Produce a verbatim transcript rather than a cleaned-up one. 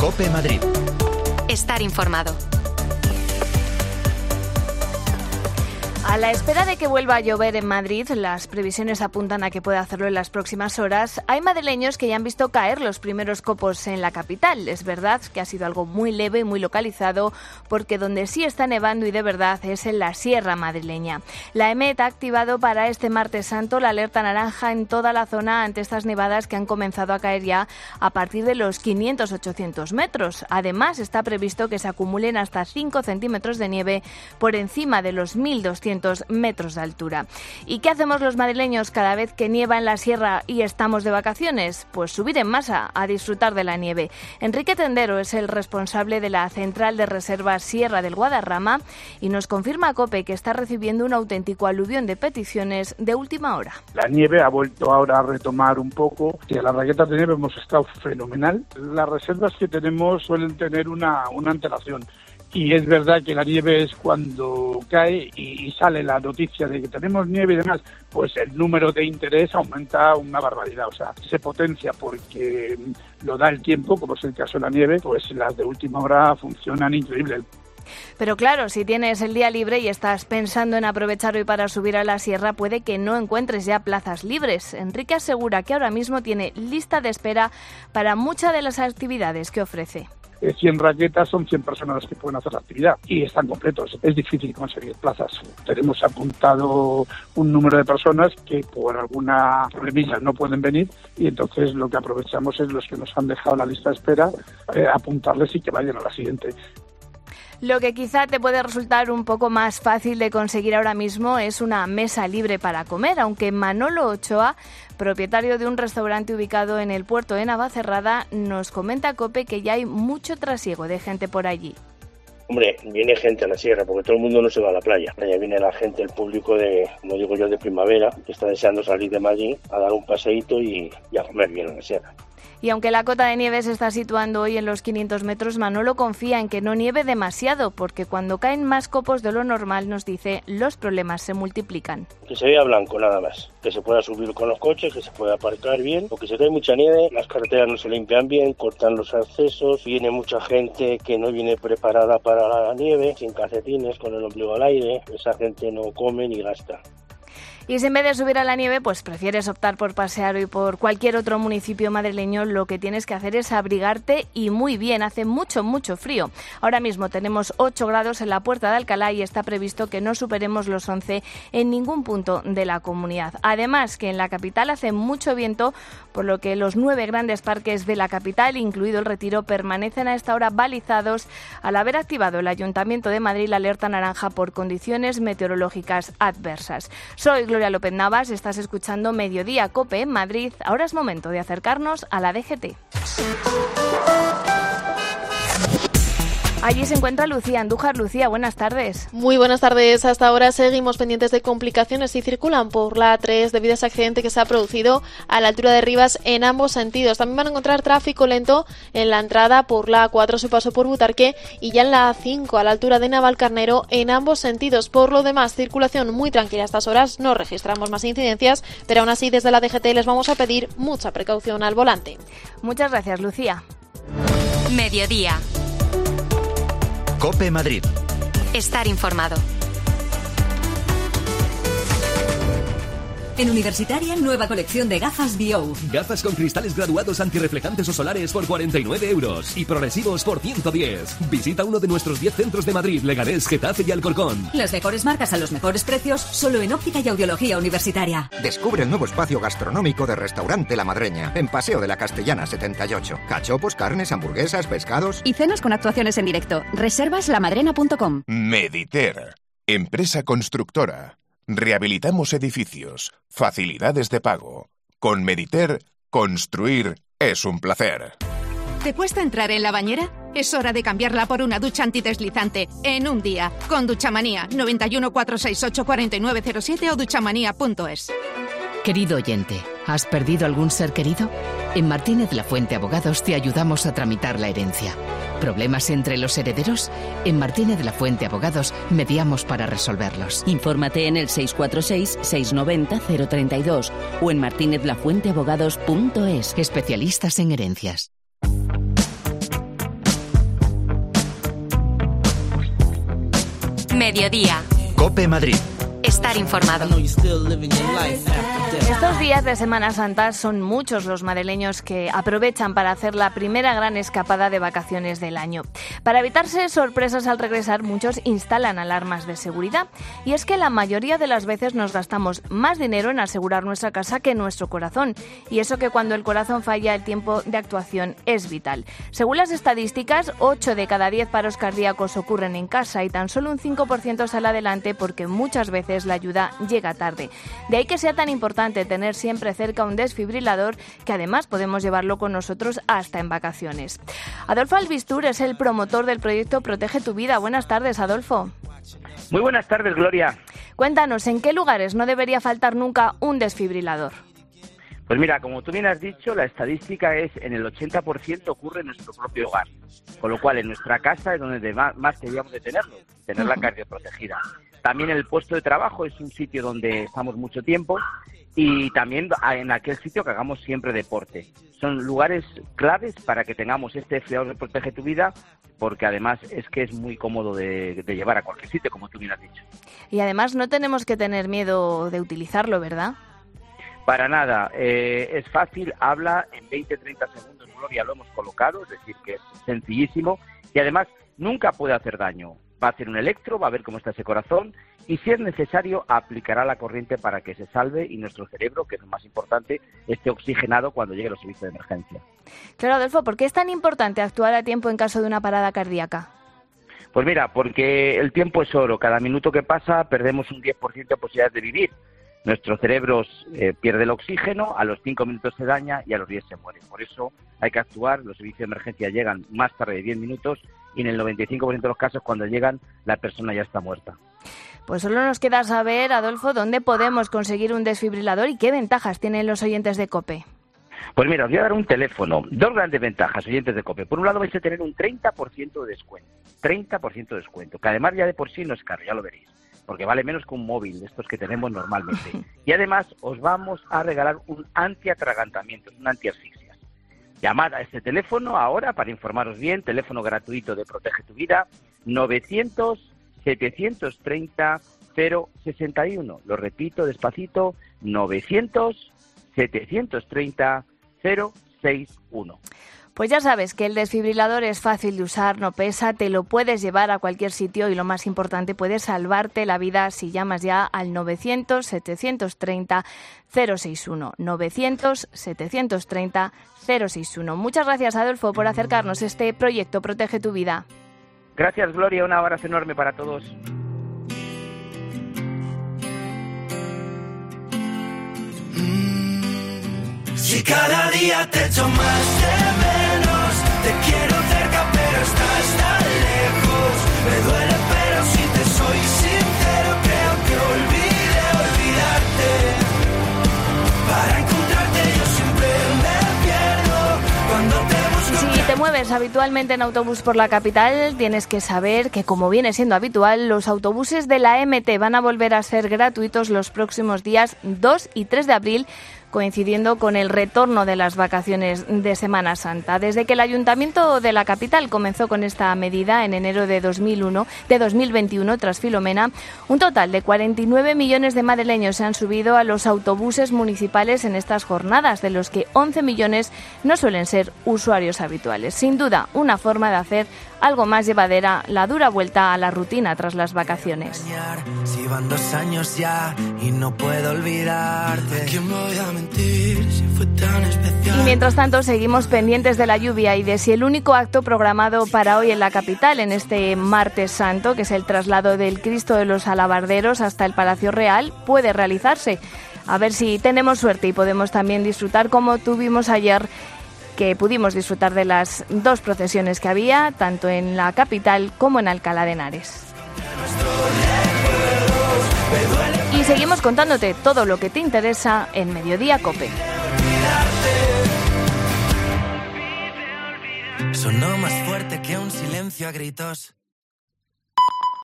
COPE Madrid. Estar informado. A la espera de que vuelva a llover en Madrid, las previsiones apuntan a que pueda hacerlo en las próximas horas. Hay madrileños que ya han visto caer los primeros copos en la capital. Es verdad que ha sido algo muy leve y muy localizado, porque donde sí está nevando y de verdad es en la sierra madrileña. La EMET ha activado para este martes santo la alerta naranja en toda la zona ante estas nevadas que han comenzado a caer ya a partir de los quinientos a ochocientos metros. Además, está previsto que se acumulen hasta cinco centímetros de nieve por encima de los mil doscientos metros de altura. ¿Y qué hacemos los madrileños cada vez que nieva en la sierra y estamos de vacaciones? Pues subir en masa a disfrutar de la nieve. Enrique Tendero es el responsable de la Central de Reservas Sierra del Guadarrama y nos confirma a COPE que está recibiendo un auténtico aluvión de peticiones de última hora. La nieve ha vuelto ahora a retomar un poco y a las raquetas de nieve hemos estado fenomenal. Las reservas que tenemos suelen tener una, una antelación. Y es verdad que la nieve es cuando cae y sale la noticia de que tenemos nieve y demás, pues el número de interés aumenta una barbaridad, o sea, se potencia porque lo da el tiempo, como es el caso de la nieve, pues las de última hora funcionan increíble. Pero claro, si tienes el día libre y estás pensando en aprovechar hoy para subir a la sierra, puede que no encuentres ya plazas libres. Enrique asegura que ahora mismo tiene lista de espera para muchas de las actividades que ofrece. cien raquetas son cien personas las que pueden hacer la actividad y están completos. Es difícil conseguir plazas. Tenemos apuntado un número de personas que por alguna premisa no pueden venir y entonces lo que aprovechamos es los que nos han dejado la lista de espera, eh, apuntarles y que vayan a la siguiente. Lo que quizá te puede resultar un poco más fácil de conseguir ahora mismo es una mesa libre para comer, aunque Manolo Ochoa, propietario de un restaurante ubicado en el puerto de Navacerrada, nos comenta a COPE que ya hay mucho trasiego de gente por allí. Hombre, viene gente a la sierra porque todo el mundo no se va a la playa. Allá viene la gente, el público de, como digo yo, de primavera, que está deseando salir de Madrid a dar un paseíto y, y a comer bien en la sierra. Y aunque la cota de nieve se está situando hoy en los quinientos metros, Manolo confía en que no nieve demasiado, porque cuando caen más copos de lo normal, nos dice, los problemas se multiplican. Que se vea blanco nada más, que se pueda subir con los coches, que se pueda aparcar bien, porque si cae mucha nieve, las carreteras no se limpian bien, cortan los accesos, viene mucha gente que no viene preparada para la nieve, sin calcetines, con el ombligo al aire, esa gente no come ni gasta. Y si en vez de subir a la nieve, pues prefieres optar por pasear hoy por cualquier otro municipio madrileño, lo que tienes que hacer es abrigarte y muy bien, hace mucho, mucho frío. Ahora mismo tenemos ocho grados en la Puerta de Alcalá y está previsto que no superemos los once en ningún punto de la comunidad. Además, que en la capital hace mucho viento, por lo que los nueve grandes parques de la capital, incluido el Retiro, permanecen a esta hora balizados al haber activado el Ayuntamiento de Madrid la alerta naranja por condiciones meteorológicas adversas. Soy Gloria López Navas, estás escuchando Mediodía COPE en Madrid. Ahora es momento de acercarnos a la D G T. Allí se encuentra Lucía Andújar. Lucía, buenas tardes. Muy buenas tardes. Hasta ahora seguimos pendientes de complicaciones y circulan por la A tres debido a ese accidente que se ha producido a la altura de Rivas en ambos sentidos. También van a encontrar tráfico lento en la entrada por la A cuatro, su paso por Butarque, y ya en la A cinco a la altura de Navalcarnero en ambos sentidos. Por lo demás, circulación muy tranquila a estas horas. No registramos más incidencias, pero aún así desde la D G T les vamos a pedir mucha precaución al volante. Muchas gracias, Lucía. Mediodía. COPE Madrid. Estar informado. En Universitaria, nueva colección de gafas B O. Gafas con cristales graduados antirreflejantes o solares por cuarenta y nueve euros y progresivos por ciento diez. Visita uno de nuestros diez centros de Madrid, Leganés, Getafe y Alcorcón. Las mejores marcas a los mejores precios, solo en Óptica y Audiología Universitaria. Descubre el nuevo espacio gastronómico de Restaurante La Madreña, en Paseo de la Castellana setenta y ocho. Cachopos, carnes, hamburguesas, pescados... Y cenas con actuaciones en directo. Reservas lamadrena punto com. Mediter, empresa constructora. Rehabilitamos edificios, facilidades de pago. Con Mediter, construir es un placer. ¿Te cuesta entrar en la bañera? Es hora de cambiarla por una ducha antideslizante en un día. Con Duchamanía, noventa y uno, cuatrocientos sesenta y ocho, cuarenta y nueve cero siete o duchamanía punto es. Querido oyente, ¿has perdido algún ser querido? En Martínez La Fuente Abogados te ayudamos a tramitar la herencia. ¿Problemas entre los herederos? En Martínez La Fuente Abogados mediamos para resolverlos. Infórmate en el seis cuatro seis, seis nueve cero, cero tres dos o en martínez la fuente abogados punto es. Especialistas en herencias. Mediodía. COPE Madrid. Estar informado. Estos días de Semana Santa son muchos los madrileños que aprovechan para hacer la primera gran escapada de vacaciones del año. Para evitarse sorpresas al regresar, muchos instalan alarmas de seguridad. Y es que la mayoría de las veces nos gastamos más dinero en asegurar nuestra casa que nuestro corazón. Y eso que cuando el corazón falla, el tiempo de actuación es vital. Según las estadísticas, ocho de cada diez paros cardíacos ocurren en casa y tan solo un cinco por ciento sale adelante porque muchas veces la ayuda llega tarde. De ahí que sea tan importante tener siempre cerca un desfibrilador, que además podemos llevarlo con nosotros hasta en vacaciones. Adolfo Albistur es el promotor del proyecto Protege tu Vida. Buenas tardes, Adolfo. Muy buenas tardes, Gloria. Cuéntanos, ¿en qué lugares no debería faltar nunca un desfibrilador? Pues mira, como tú bien has dicho, la estadística es en el ochenta por ciento ocurre en nuestro propio hogar, con lo cual en nuestra casa es donde más, más deberíamos de tenerlo, tenerla cardioprotegida. También el puesto de trabajo es un sitio donde estamos mucho tiempo y también en aquel sitio que hagamos siempre deporte. Son lugares claves para que tengamos este desfibrilador de Protege tu Vida, porque además es que es muy cómodo de, de llevar a cualquier sitio, como tú bien has dicho. Y además no tenemos que tener miedo de utilizarlo, ¿verdad? Para nada, eh, es fácil, habla en veinte a treinta segundos, Gloria, lo hemos colocado, es decir, que es sencillísimo y además nunca puede hacer daño. Va a hacer un electro, va a ver cómo está ese corazón y si es necesario aplicará la corriente para que se salve y nuestro cerebro, que es lo más importante, esté oxigenado cuando llegue a los servicios de emergencia. Claro, Adolfo, ¿por qué es tan importante actuar a tiempo en caso de una parada cardíaca? Pues mira, porque el tiempo es oro, cada minuto que pasa perdemos un diez por ciento de posibilidades de vivir. Nuestro cerebro eh, pierde el oxígeno, a los cinco minutos se daña y a los diez se muere. Por eso hay que actuar, los servicios de emergencia llegan más tarde de diez minutos y en el noventa y cinco por ciento de los casos cuando llegan la persona ya está muerta. Pues solo nos queda saber, Adolfo, dónde podemos conseguir un desfibrilador y qué ventajas tienen los oyentes de COPE. Pues mira, os voy a dar un teléfono. Dos grandes ventajas, oyentes de COPE. Por un lado vais a tener un treinta por ciento de descuento. treinta por ciento de descuento, que además ya de por sí no es caro, ya lo veréis, porque vale menos que un móvil de estos que tenemos normalmente. Y además os vamos a regalar un antiatragantamiento, un antiasfixia. Llamad a este teléfono ahora para informaros bien, teléfono gratuito de Protege tu Vida, novecientos, setecientos treinta, cero sesenta y uno. Lo repito despacito, novecientos, setecientos treinta, cero sesenta y uno. Pues ya sabes que el desfibrilador es fácil de usar, no pesa, te lo puedes llevar a cualquier sitio y lo más importante, puede salvarte la vida si llamas ya al novecientos, setecientos treinta, cero sesenta y uno. novecientos, setecientos treinta, cero sesenta y uno. Muchas gracias, Adolfo, por acercarnos a este proyecto Protege tu Vida. Gracias, Gloria, un abrazo enorme para todos. Si cada día te echo más de menos, te quiero cerca pero estás tan lejos. Me duele pero si te soy sincero creo que olvidé olvidarte. Para encontrarte yo siempre me pierdo cuando te busco. Si te mueves habitualmente en autobús por la capital, tienes que saber que, como viene siendo habitual, los autobuses de la M T van a volver a ser gratuitos los próximos días dos y tres de abril, coincidiendo con el retorno de las vacaciones de Semana Santa. Desde que el Ayuntamiento de la capital comenzó con esta medida en enero de dos mil uno, de dos mil veintiuno, tras Filomena, un total de cuarenta y nueve millones de madrileños se han subido a los autobuses municipales en estas jornadas, de los que once millones no suelen ser usuarios habituales. Sin duda, una forma de hacer algo más llevadera la dura vuelta a la rutina tras las vacaciones. Si van dos años ya y no puedo olvidarte. ¿A quién voy a mentir si fue tan especial? Y mientras tanto seguimos pendientes de la lluvia y de si el único acto programado para hoy en la capital, en este Martes Santo, que es el traslado del Cristo de los Alabarderos hasta el Palacio Real, puede realizarse. A ver si tenemos suerte y podemos también disfrutar, como tuvimos ayer, que pudimos disfrutar de las dos procesiones que había, tanto en la capital como en Alcalá de Henares. Y seguimos contándote todo lo que te interesa en Mediodía COPE. Sonó más fuerte que un silencio a gritos.